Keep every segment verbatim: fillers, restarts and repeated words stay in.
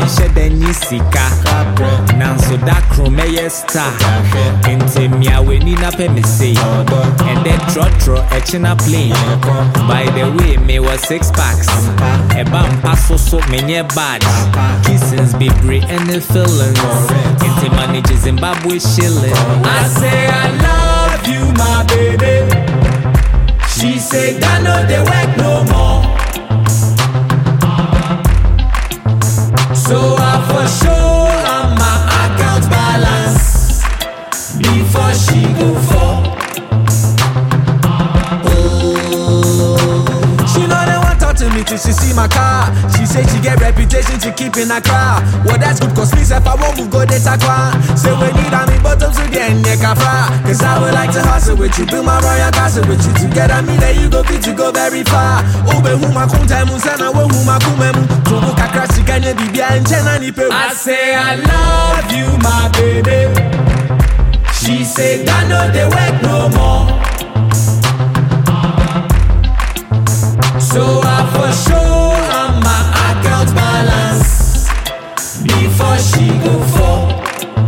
shed any sika. Nanso da krome star. Inte mia we ni na pe me say. And then trot trot echina plane. By the way, me was six packs. A bam paso so many bad. Kisses be brave and the feelings. Inte manage Zimbabwe shilling. I say I love you, my baby. She say that no they work no more. So I for sure on my account balance before she go for. Oh. She know they want talk to me till she see my car. She say she get reputation to keep in a car. Well that's good cause me if I won't move go data qua. Say we need a me bottom to the end cause I would like to hustle with you, build my royal castle with you. Together me that you go fit to go very far. Ube huma kunta musana we huma kumemu. Tubu kakrasi kanye bibia enchena nipe. I say I love you my baby. She say that no they work no more. So I for sure on my account balance before she go for.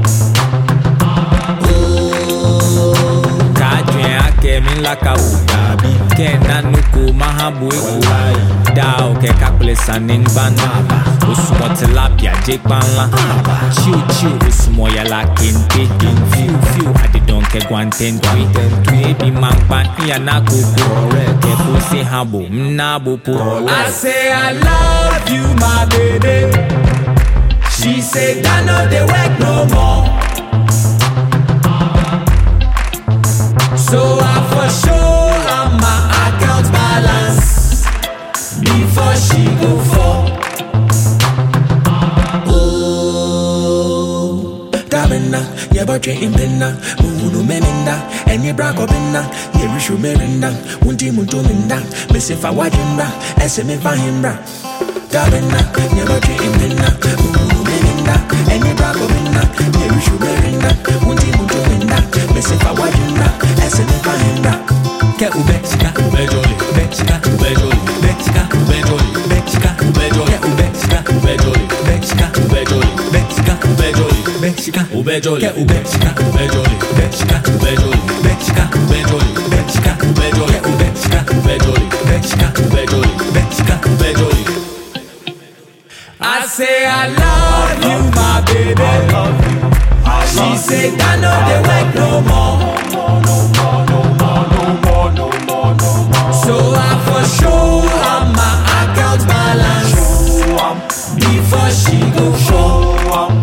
Min laka ugabi Kena nuku mahabu eku Dao ke kakule sanin banaba Usumo tilapia jake banla Chiu chiu usumo ya la kente Fiu fiu adi donke guantentui Ebi mangpa iya na kuku Ke pusi habu mnabu pu. I say I love you my baby. She say that no they work no more. So I for sure on my account balance before she go for. Oh, Dabina, yeah, but you're in Bina, Munu Meninda, and you brag up in that, you wish you merinda, Unti Muntuminda, Miss if I watch him back, as him if I him back. Dabina, yeah, but you're in Bina, Munu Meninda, and you brag up in that, you wish you merinda, Unti Muntuminda, Miss if I watch him back. Ke ubechika ubejoli bechika ubejoli bechika ubejoli bechika ubejoli ke ubechika ubejoli bechika ubejoli bechika ubejoli bechika ubejoli ke ubechika ubejoli bechika ubejoli bechika ubejoli bechika ubejoli ke ubechika ubejoli bechika ubejoli bechika ubejoli. I say I love you my baby. I love you. I she love say that no they work no more. So I for sure on my account balance before she go show.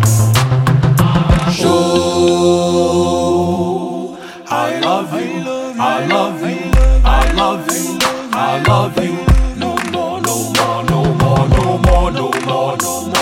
Show. I love you, I love you, I love you, I love you. No more, no more, no more, no more, no more, no more.